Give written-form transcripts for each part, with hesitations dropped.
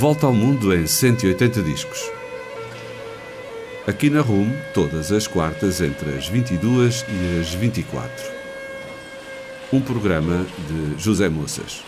Volta ao mundo em 180 discos. Aqui na RUM, todas as quartas entre as 22 e as 24. Um programa de José Moças.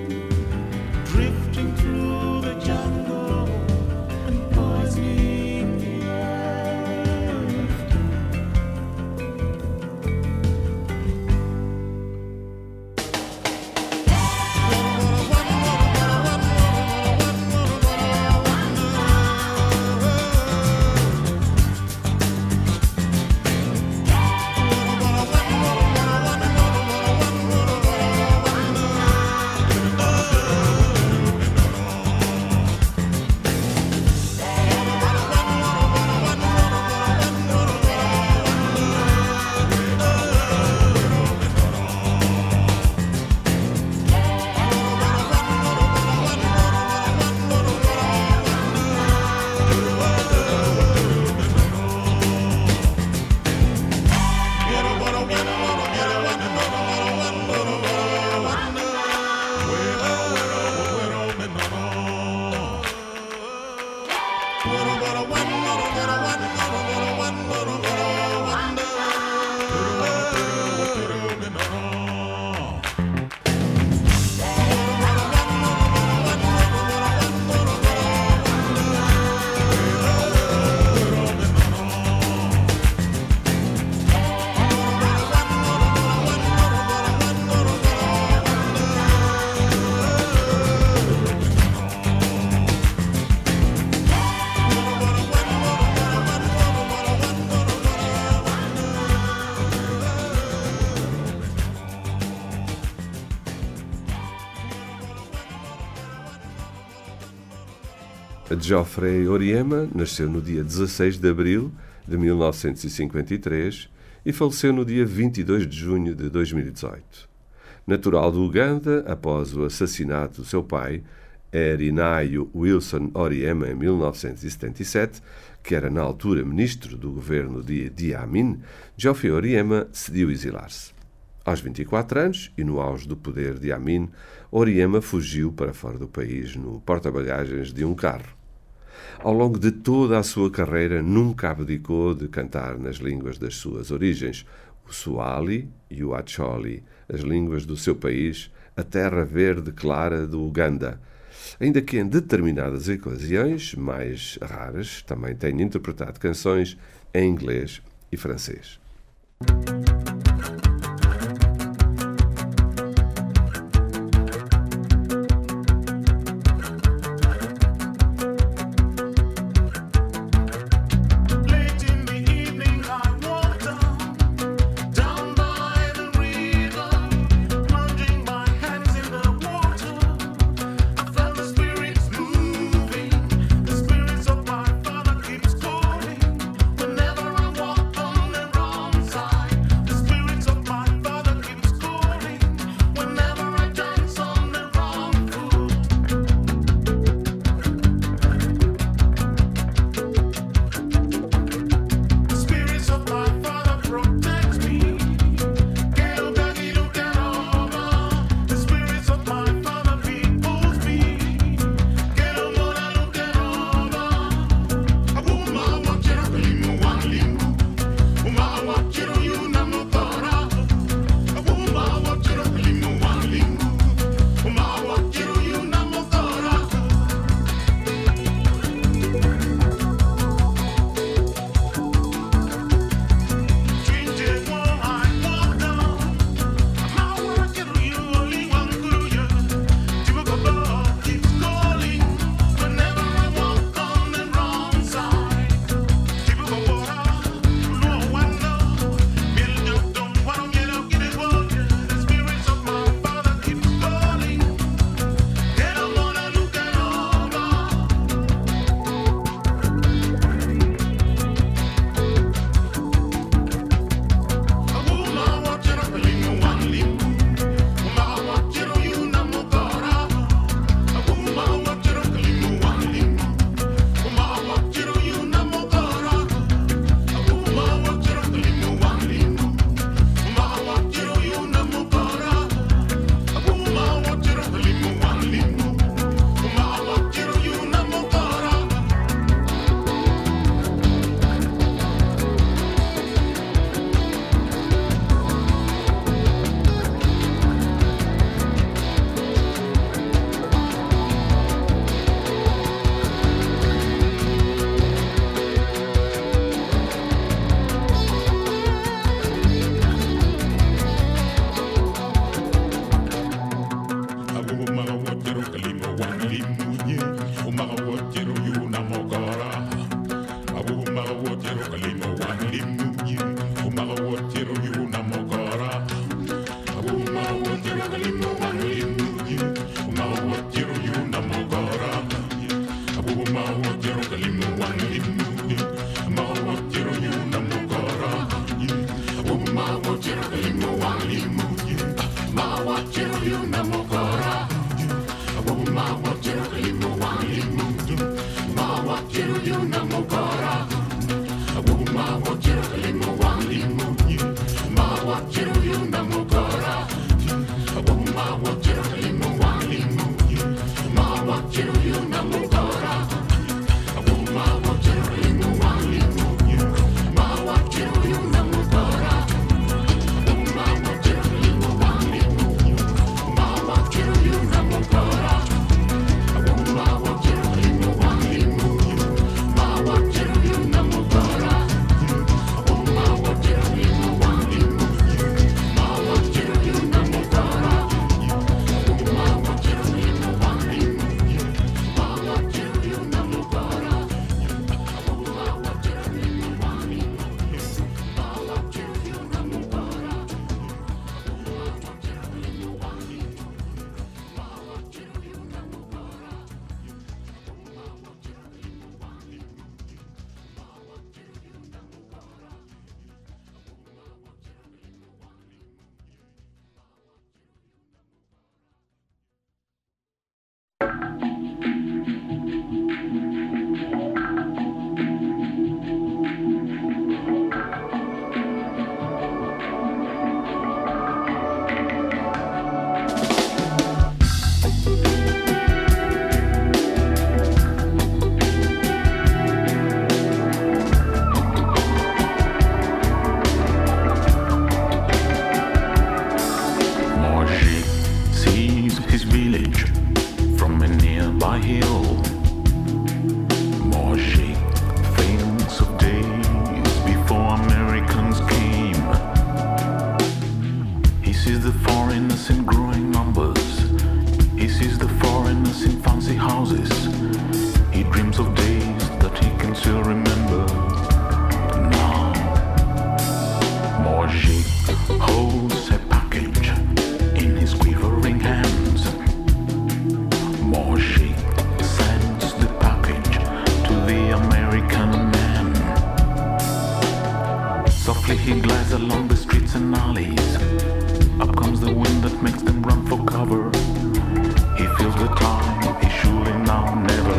Drifting through the jungle and poisoning Geoffrey Oryema nasceu no dia 16 de abril de 1953 e faleceu no dia 22 de junho de 2018. Natural do Uganda, após o assassinato do seu pai, Erinaio Wilson Oryema, em 1977, que era na altura ministro do governo de Idi Amin, Geoffrey Oryema decidiu exilar-se. Aos 24 anos, e no auge do poder de Amin, Oryema fugiu para fora do país no porta-bagagens de um carro. Ao longo de toda a sua carreira, nunca abdicou de cantar nas línguas das suas origens, o Swahili e o Acholi, as línguas do seu país, a terra verde clara do Uganda, ainda que em determinadas ocasiões mais raras também tenha interpretado canções em inglês e francês. by hill. Moshe thinks of days before Americans came. He sees the foreigners in growing numbers. He sees the foreigners in fancy houses. He dreams of days that he can still remember. Now, Moshe holds a package in his quivering hands. Moshe sends the package to the American man. Softly he glides along the streets and alleys. Up comes the wind that makes them run for cover. He feels the time is surely now never.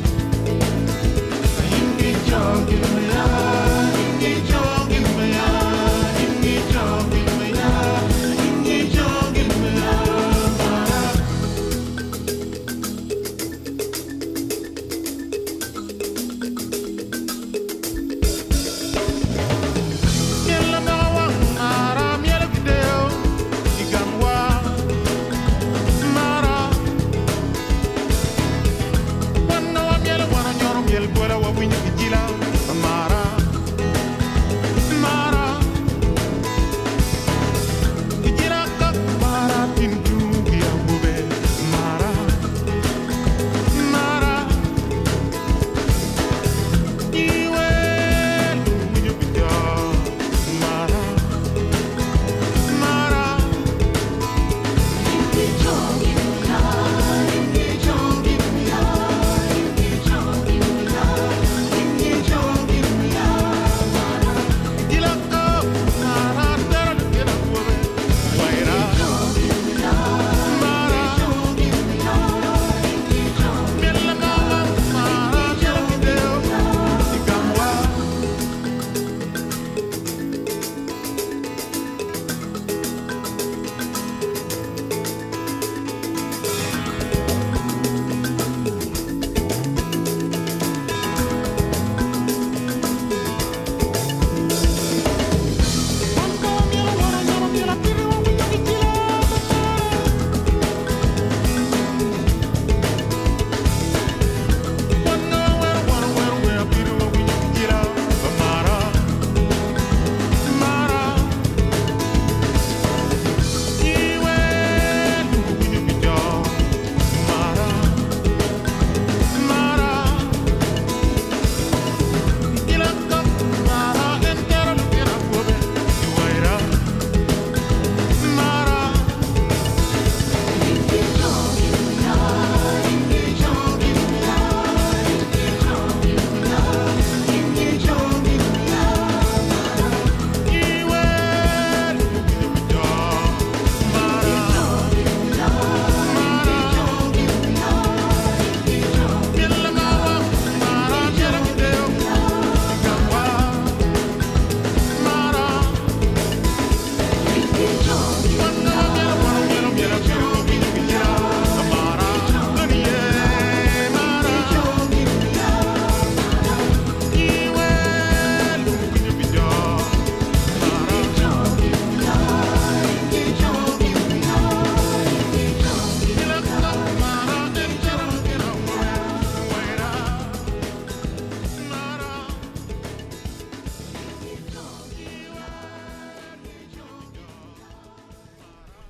Give me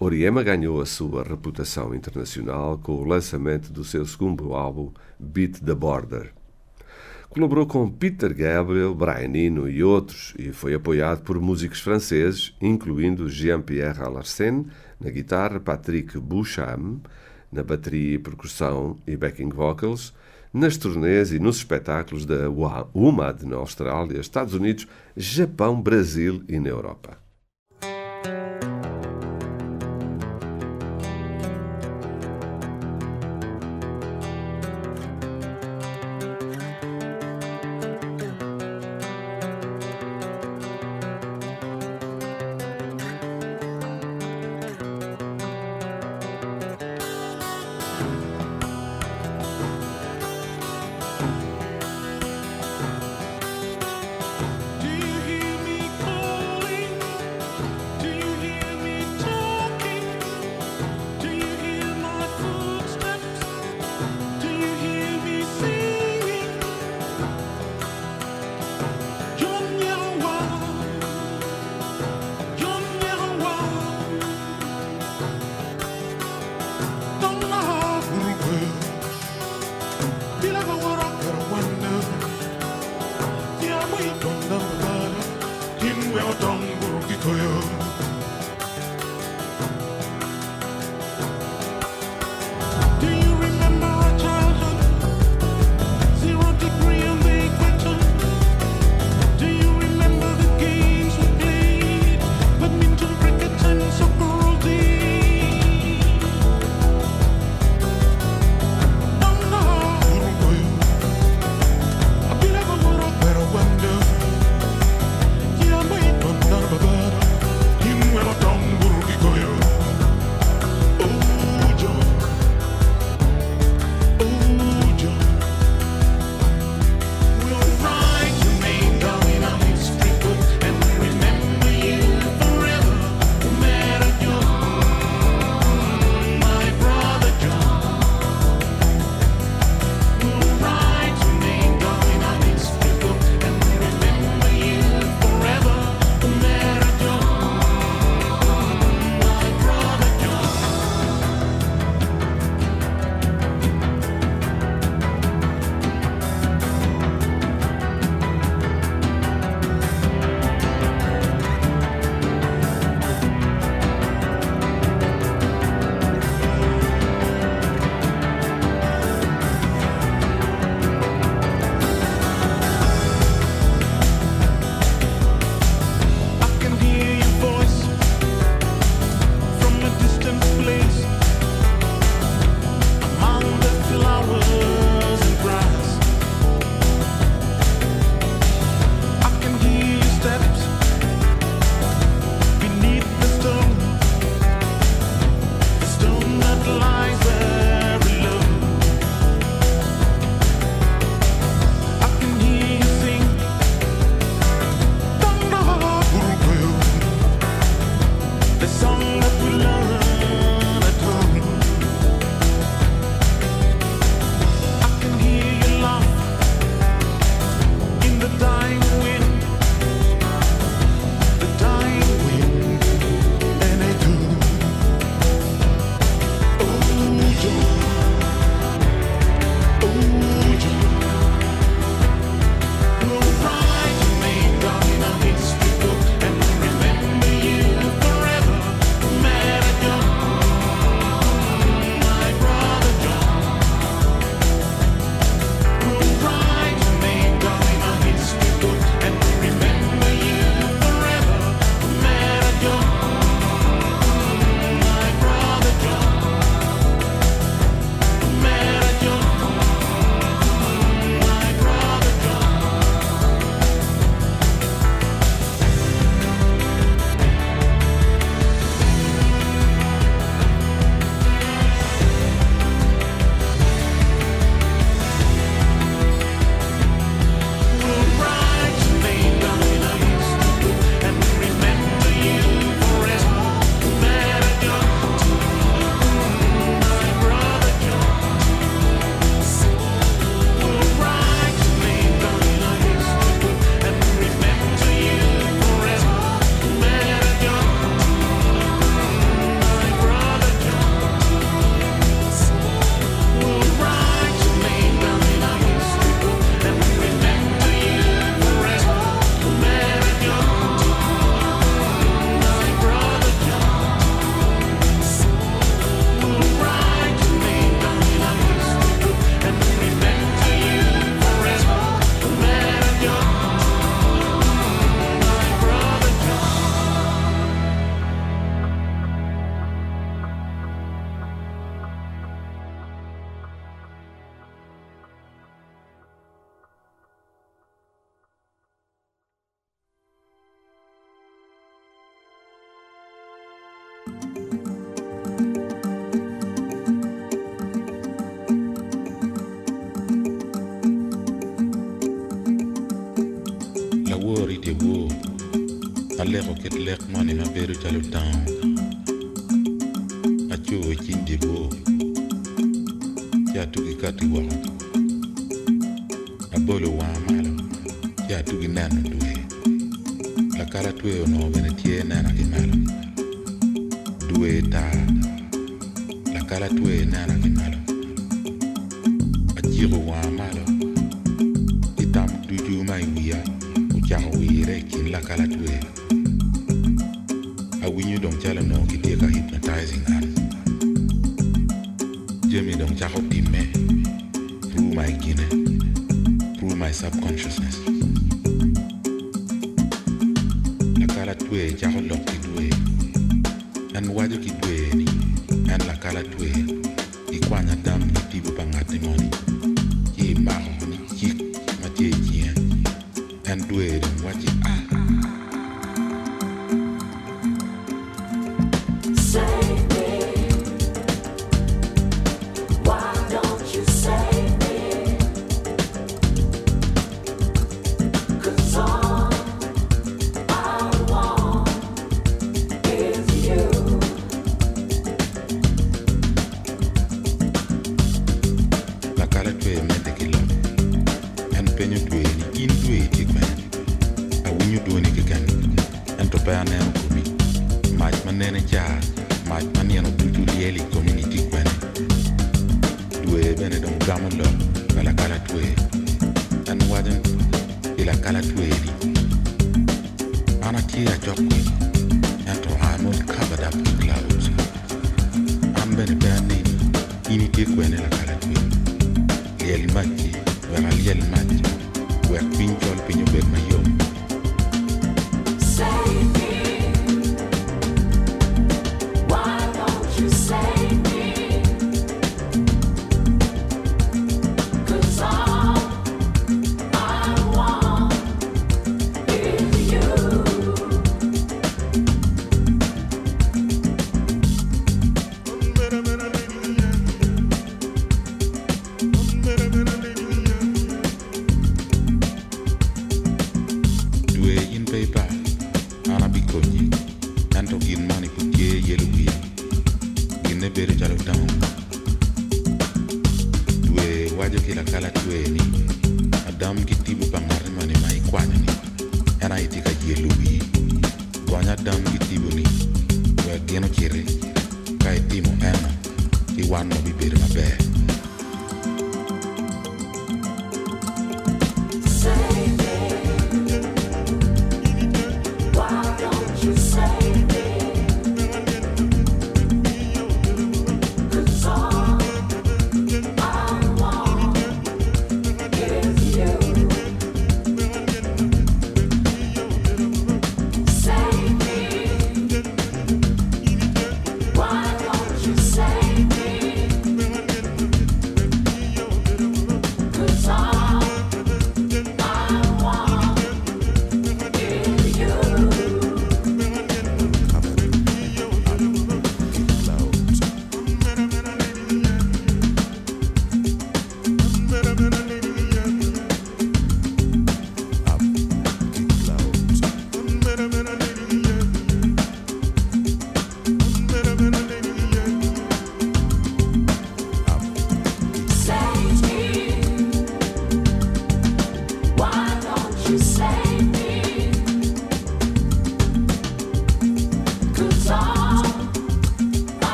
Oriema ganhou a sua reputação internacional com o lançamento do seu segundo álbum, Beat the Border. Colaborou com Peter Gabriel, Brian Eno e outros e foi apoiado por músicos franceses, incluindo Jean-Pierre Larsen na guitarra, Patrick Beauchamp na bateria e percussão e backing vocals, nas turnês e nos espetáculos da WOMAD na Austrália, Estados Unidos, Japão, Brasil e na Europa. ke wo aleko ket lek mani mabedo chalo town achuo chindi bo ya tugi kati wa abolo wa malo ya tugi nano duwe la kala tuwe ono bene tie nana ki malo duwe ta la kala tuwe nana ki malo achiro wa malo itam duju mai wiya uchaho wire kin la kala tuwe awinyu dong chala no ki tie ka hypnotizing an Jimmy don't jack up the me through my guinea, through my subconsciousness. La kala tue jack up the way, and wadu ki dwe ni, and la kala tue, ikwanya dam ki tibu pangati money, ki maho ni chik matie chien, and dwe rin waji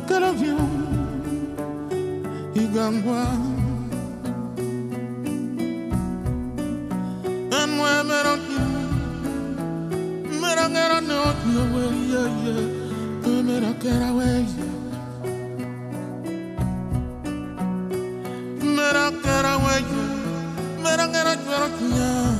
quero eu e gangwa and we mera no mera kera we mera kera we mera kera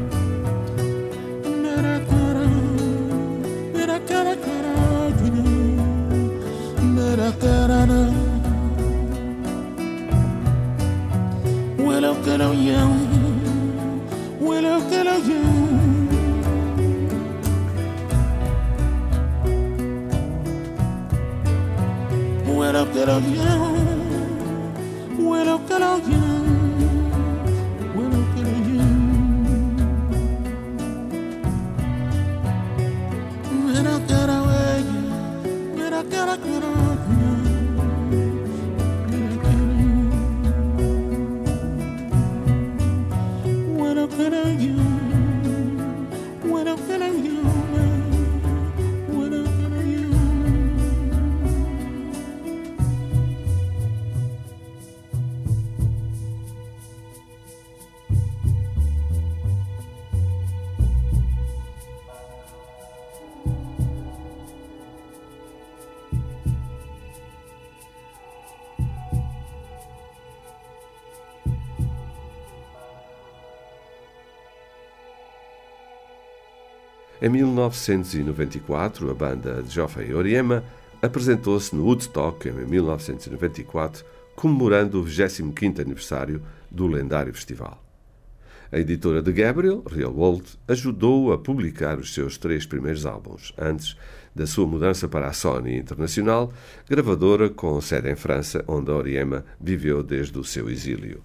Mera Em 1994, a banda de Geoffrey Oryema apresentou-se no Woodstock, em 1994, comemorando o 25º aniversário do lendário festival. A editora de Gabriel, Real World, ajudou-o a publicar os seus 3 primeiros álbuns, antes da sua mudança para a Sony Internacional, gravadora com sede em França, onde Oryema viveu desde o seu exílio.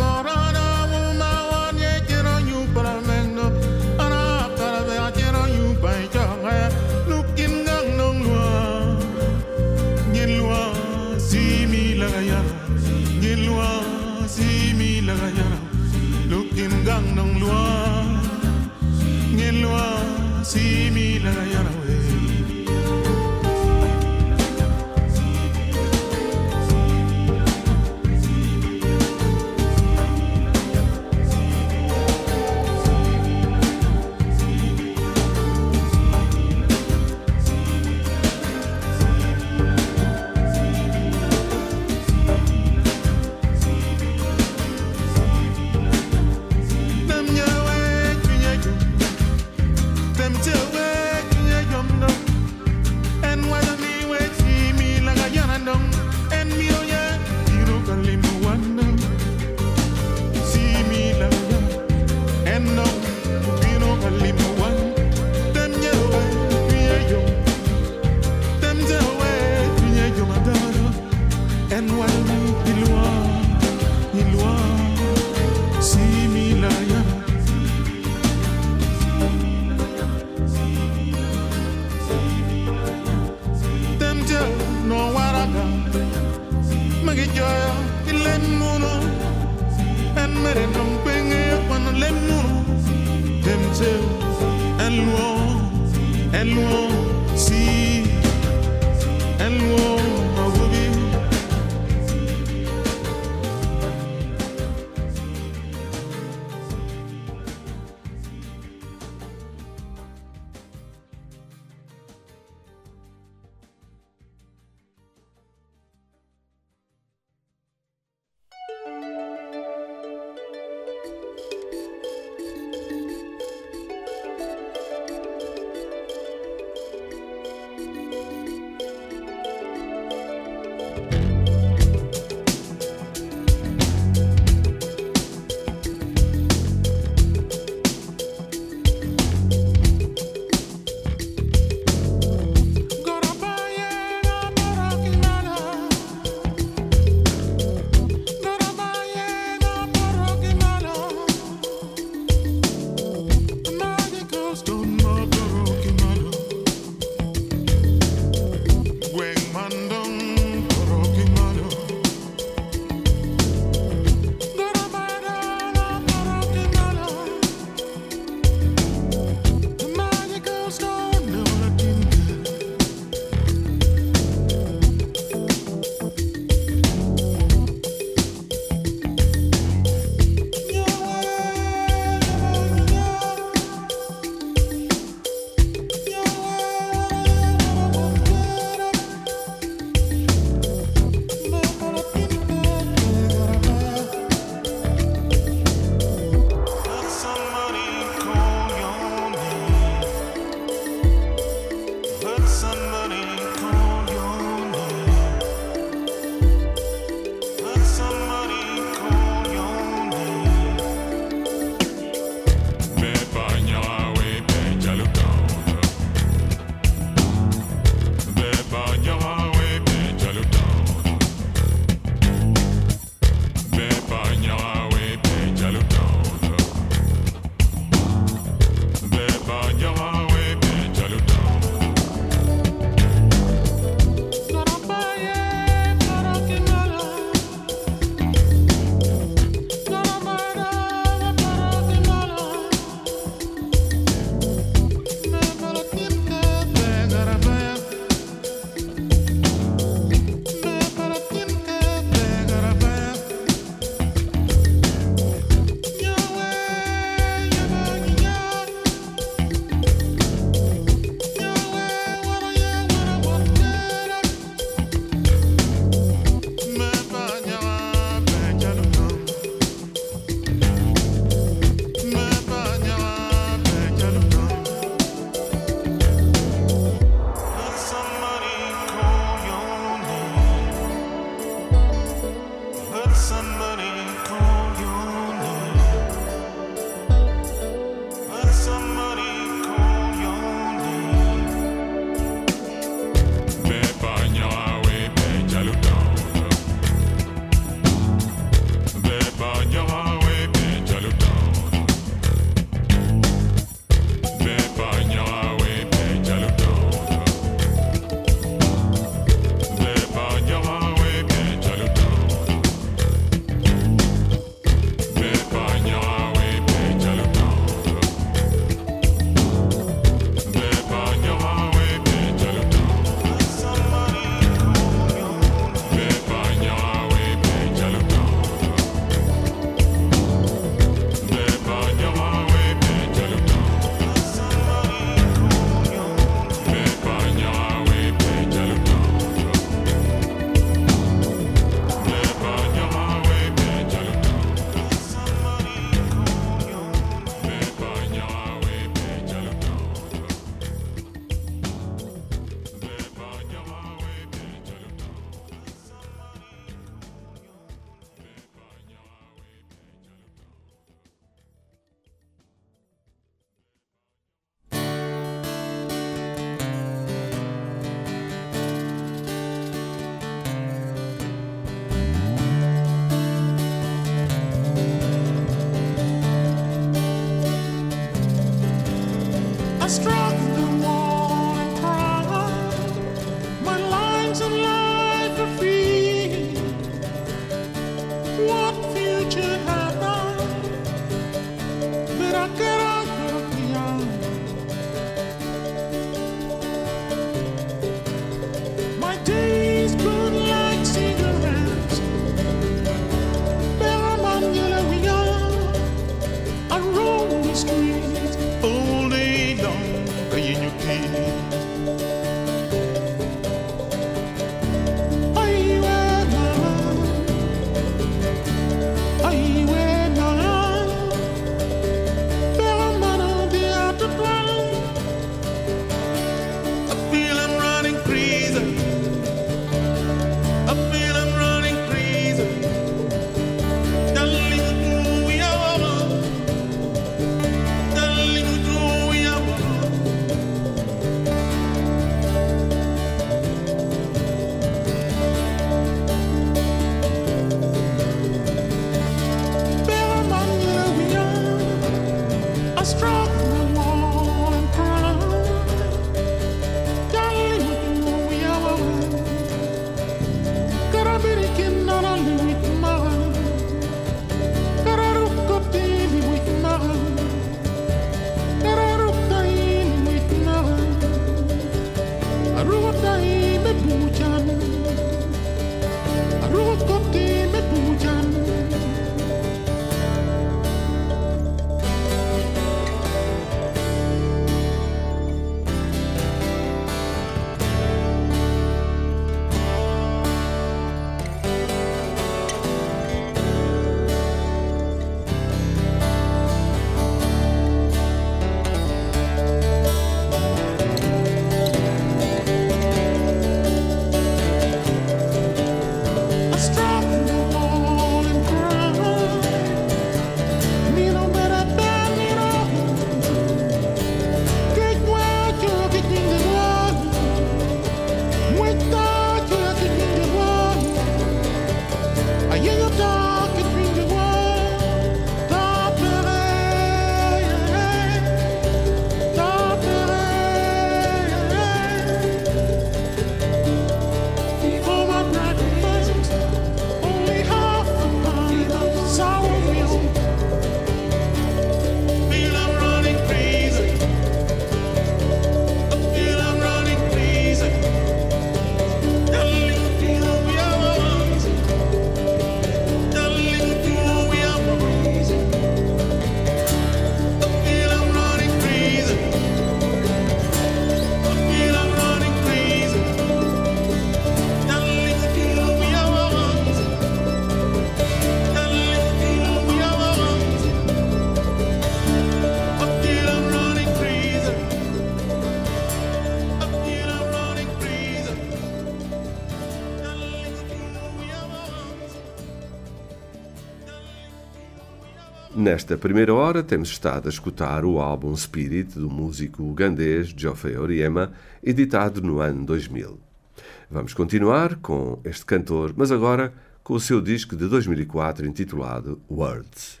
Nesta primeira hora temos estado a escutar o álbum Spirit do músico ugandês Geoffrey Oryema, editado no ano 2000. Vamos continuar com este cantor, mas agora com o seu disco de 2004 intitulado Words.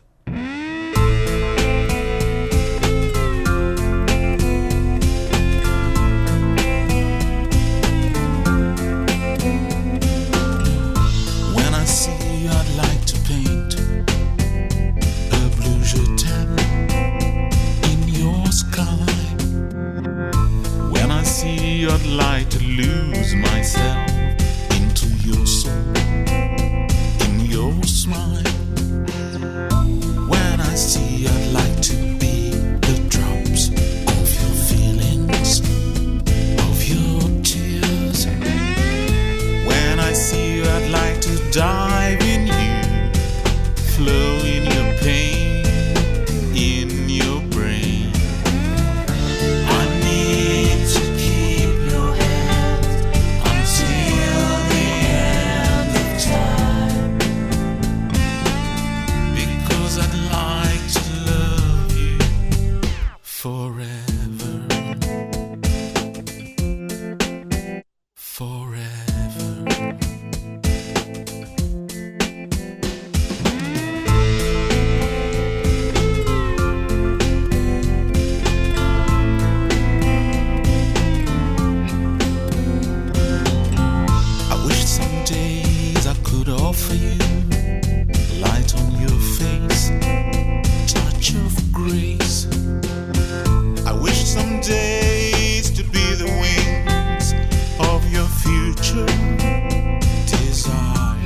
I'd like to lose myself into your soul, in your smile. When I see, I'd like to be the drops of your feelings, of your tears. When I see, I'd like to dive in you, flow in your pain, in your brain. I need to keep your hand until the end of time, because I'd like to love you forever, forever. Offer you light on your face, touch of grace. I wish some days to be the wings of your future desire.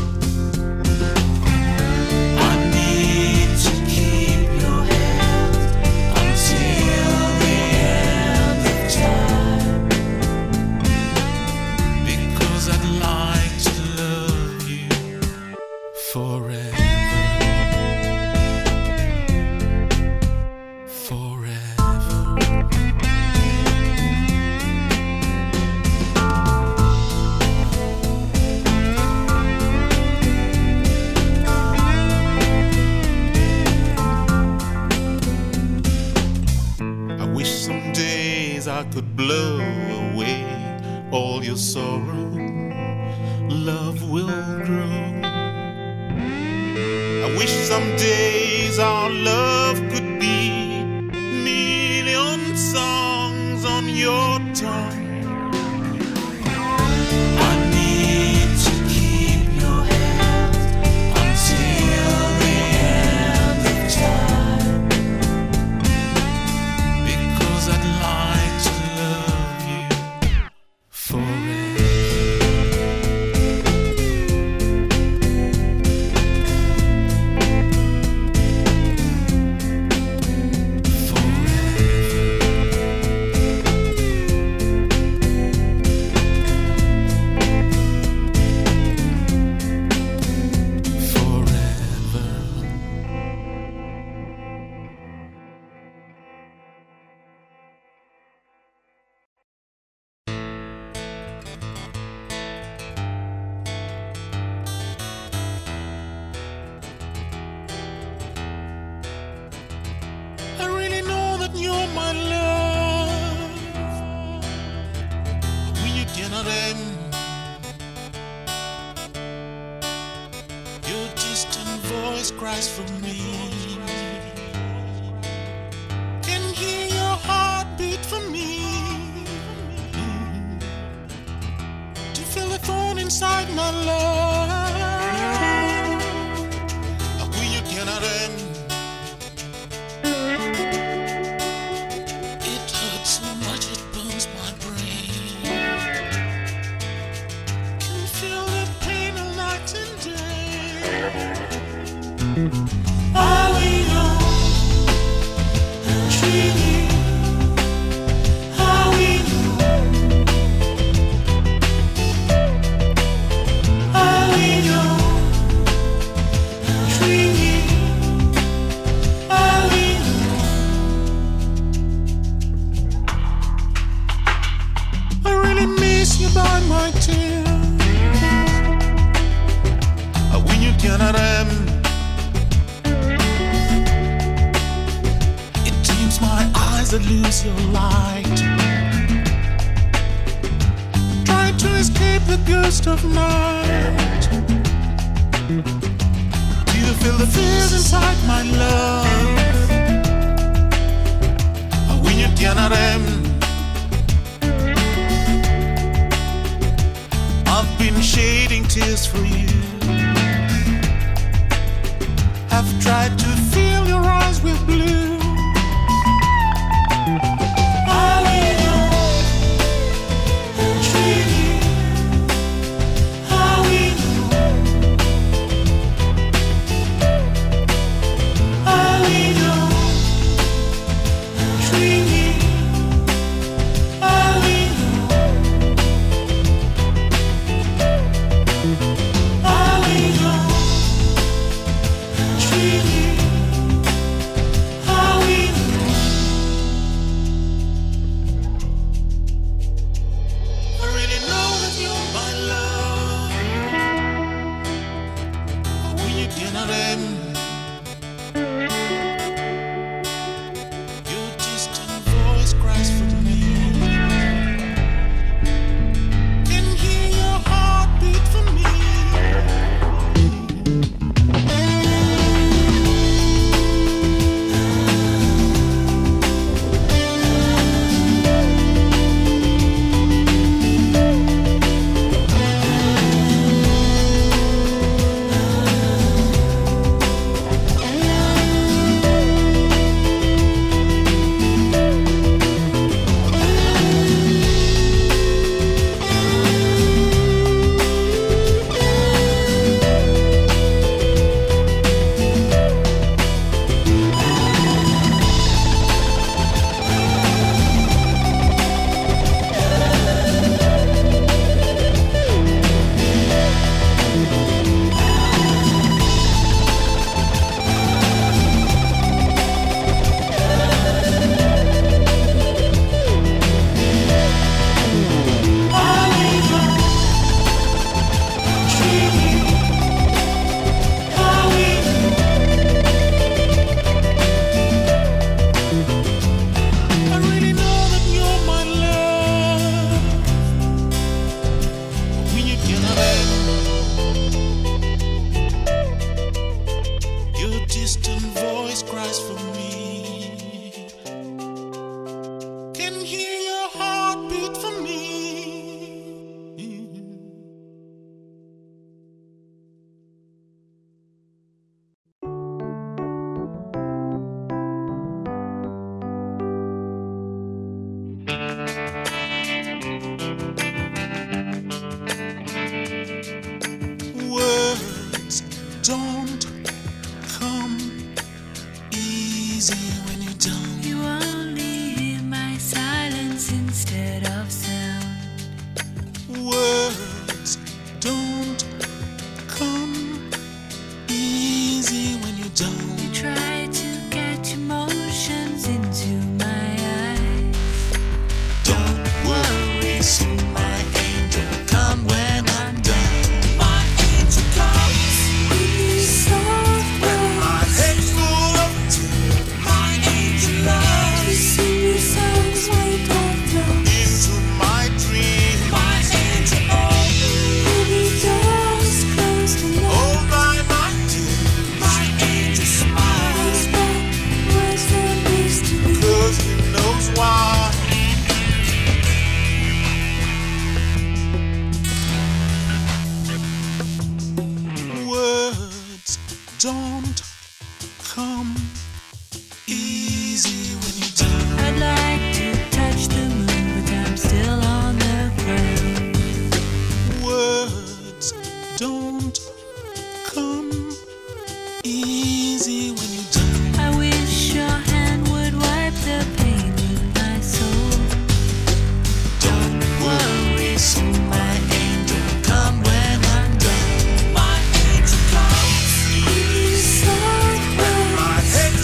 I need to keep your hand until the end of time, because I'd like to love you forever, forever. I wish some days I could blow away all your sorrow. Love will grow. I wish some days our love could be million songs on your tongue. I need to keep your hand until the end of time, because I'd like to love you forever. You're my love. When you cannot end, your distant voice cries for me. Can hear your heartbeat for me. To feel the thorn inside my love. When you cannot end. All we know, truly, all we know, all we know, truly, all we know. I really miss you by my tears. When you cannot end. eyes that lose your light. Trying to escape the ghost of night. Do you feel the fears inside, my love? When you cannot end. I've been shedding tears for you. I've tried to fill your eyes with blue. I will treat you. I will treat you. My angel comes.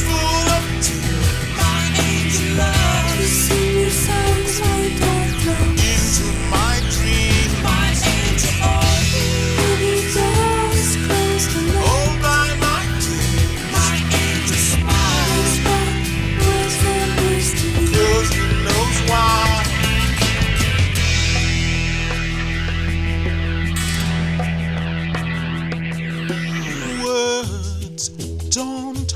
night. Don't